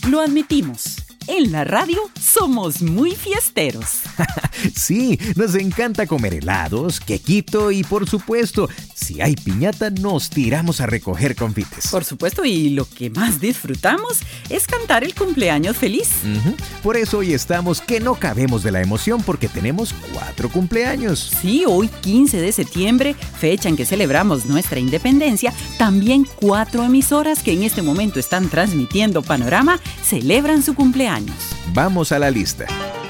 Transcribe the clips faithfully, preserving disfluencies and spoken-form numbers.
Lo admitimos. En la radio somos muy fiesteros. Sí, nos encanta comer helados, quequito y, por supuesto, si hay piñata, nos tiramos a recoger confites. Por supuesto, y lo que más disfrutamos es cantar el cumpleaños feliz. Uh-huh. Por eso hoy estamos que no cabemos de la emoción porque tenemos cuatro cumpleaños. Sí, hoy quince de septiembre, fecha en que celebramos nuestra independencia, también cuatro emisoras que en este momento están transmitiendo Panorama celebran su cumpleaños. Vamos a la lista.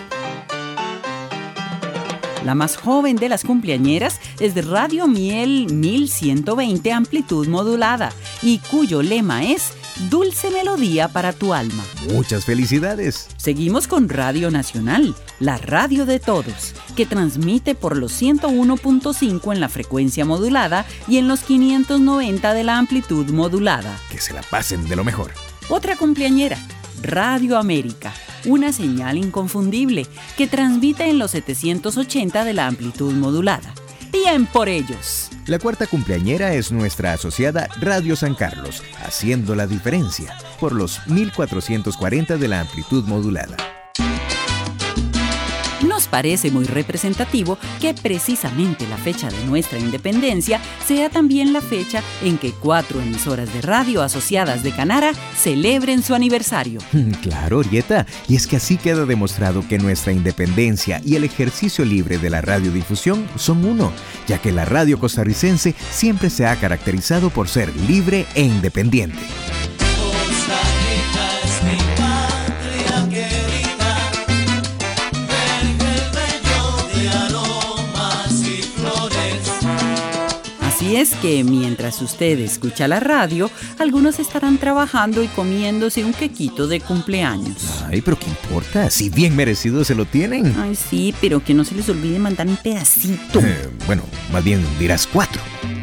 La más joven de las cumpleañeras es de Radio Miel mil ciento veinte amplitud modulada y cuyo lema es Dulce melodía para tu alma. Muchas felicidades. Seguimos con Radio Nacional, la radio de todos, que transmite por los ciento uno punto cinco en la frecuencia modulada y en los quinientos noventa de la amplitud modulada. Que se la pasen de lo mejor. Otra cumpleañera, Radio América, una señal inconfundible que transmite en los setecientos ochenta de la amplitud modulada. Bien por ellos. La cuarta cumpleañera es nuestra asociada Radio San Carlos, haciendo la diferencia, por los mil cuatrocientos cuarenta de la amplitud modulada. Nos parece muy representativo que precisamente la fecha de nuestra independencia sea también la fecha en que cuatro emisoras de radio asociadas de Canara celebren su aniversario. Claro, Orieta, y es que así queda demostrado que nuestra independencia y el ejercicio libre de la radiodifusión son uno, ya que la radio costarricense siempre se ha caracterizado por ser libre e independiente. Así es que mientras usted escucha la radio, algunos estarán trabajando y comiéndose un quequito de cumpleaños. Ay, pero ¿qué importa? Si bien merecido se lo tienen. Ay, sí, pero que no se les olvide mandar un pedacito. Eh, bueno, más bien dirás cuatro.